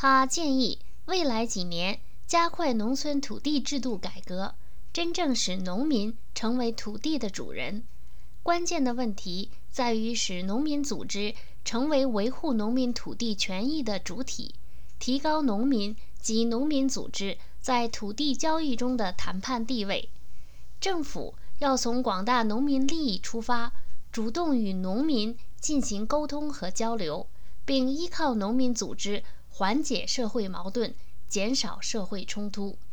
他建议未来几年加快农村土地制度改革，真正使农民成为土地的主人。关键的问题在于使农民组织成为维护农民土地权益的主体，提高农民及农民组织在土地交易中的谈判地位。政府要从广大农民利益出发，主动与农民进行沟通和交流，并依靠农民组织缓解社会矛盾，减少社会冲突。